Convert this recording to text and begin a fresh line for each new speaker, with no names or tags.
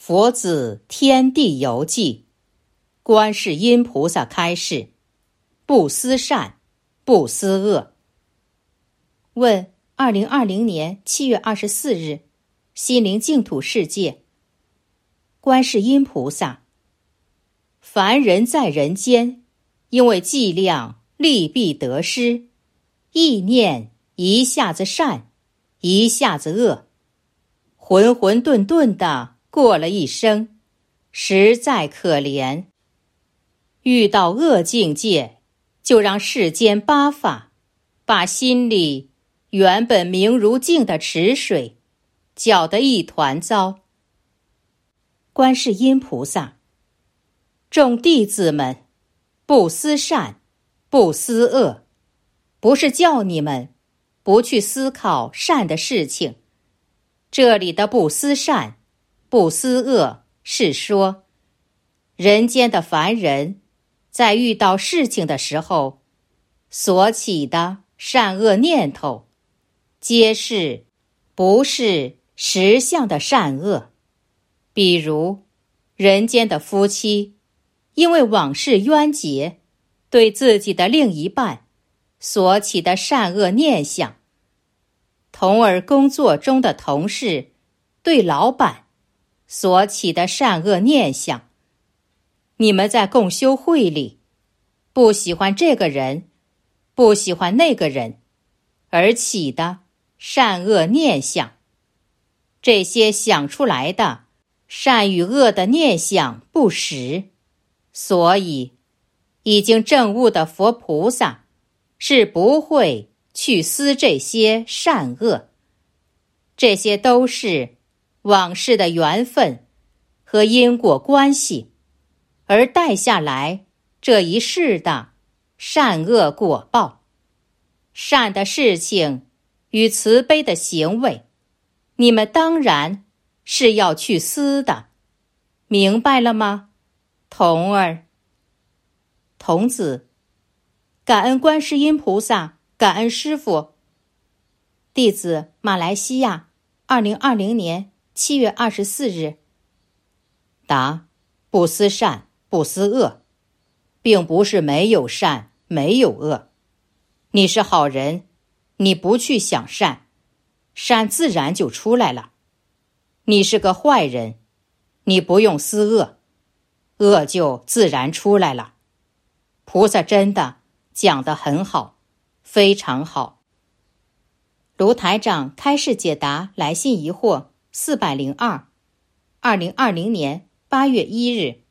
佛子天地游记，观世音菩萨开示：不思善，不思恶。问2020年7月24日，心灵净土世界。观世音菩萨：凡人在人间，因为计量利弊得失，意念一下子善，一下子恶，浑浑沌沌地过了一生，实在可怜。遇到恶境界，就让世间八法把心里原本明如镜的池水搅得一团糟。观世音菩萨：众弟子们，不思善，不思恶，不是叫你们不去思考善的事情。这里的不思善，不思恶，是说人间的凡人在遇到事情的时候所起的善恶念头，皆是不是实相的善恶。比如人间的夫妻因为往事冤结，对自己的另一半所起的善恶念想，同而工作中的同事对老板所起的善恶念想，你们在共修会里不喜欢这个人，不喜欢那个人，而起的善恶念想，这些想出来的善与恶的念想不实，所以已经证悟的佛菩萨是不会去思这些善恶，这些都是往事的缘分和因果关系，而带下来这一世的善恶果报。善的事情与慈悲的行为，你们当然是要去思的，明白了吗？童儿。童子：感恩观世音菩萨，感恩师父。弟子马来西亚2020年7月24日。答：不思善，不思恶，并不是没有善，没有恶。你是好人，你不去想善，善自然就出来了。你是个坏人，你不用思恶，恶就自然出来了。菩萨真的讲得很好，非常好。卢台长开示解答来信疑惑402，2020年8月1日。